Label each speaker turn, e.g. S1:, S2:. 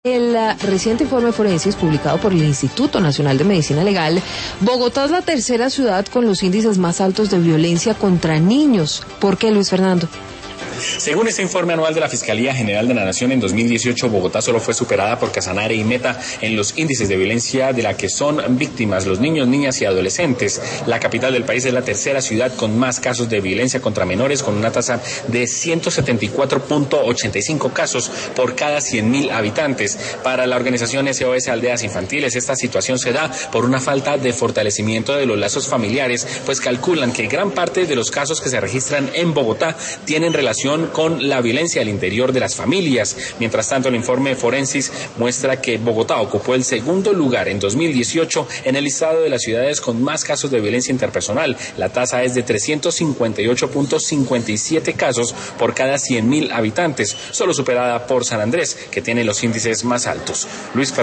S1: El reciente informe forensis publicado por el Instituto Nacional de Medicina Legal, Bogotá es la tercera ciudad con los índices más altos de violencia contra niños. ¿Por qué, Luis Fernando?
S2: Según este informe anual de la Fiscalía General de la Nación, en 2018 Bogotá solo fue superada por Casanare y Meta en los índices de violencia de la que son víctimas los niños, niñas y adolescentes. La capital del país es la tercera ciudad con más casos de violencia contra menores, con una tasa de 174.85 casos por cada 100.000 habitantes. Para la organización SOS Aldeas Infantiles, esta situación se da por una falta de fortalecimiento de los lazos familiares, pues calculan que gran parte de los casos que se registran en Bogotá tienen relación con la violencia al interior de las familias. Mientras tanto, el informe forensis muestra que Bogotá ocupó el segundo lugar en 2018 en el listado de las ciudades con más casos de violencia interpersonal. La tasa es de 358.57 casos por cada 100.000 habitantes, solo superada por San Andrés, que tiene los índices más altos. Luis Fernando.